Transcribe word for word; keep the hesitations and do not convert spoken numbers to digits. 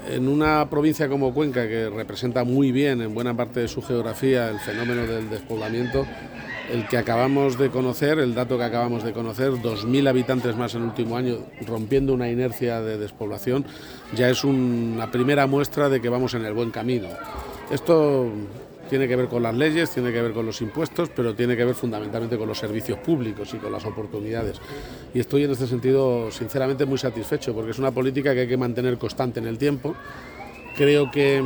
En una provincia como Cuenca, que representa muy bien en buena parte de su geografía el fenómeno del despoblamiento, el que acabamos de conocer, el dato que acabamos de conocer, dos mil habitantes más en el último año, rompiendo una inercia de despoblación, ya es una primera muestra de que vamos en el buen camino. Esto tiene que ver con las leyes, tiene que ver con los impuestos, pero tiene que ver fundamentalmente con los servicios públicos y con las oportunidades. Y estoy en este sentido sinceramente muy satisfecho, porque es una política que hay que mantener constante en el tiempo. Creo que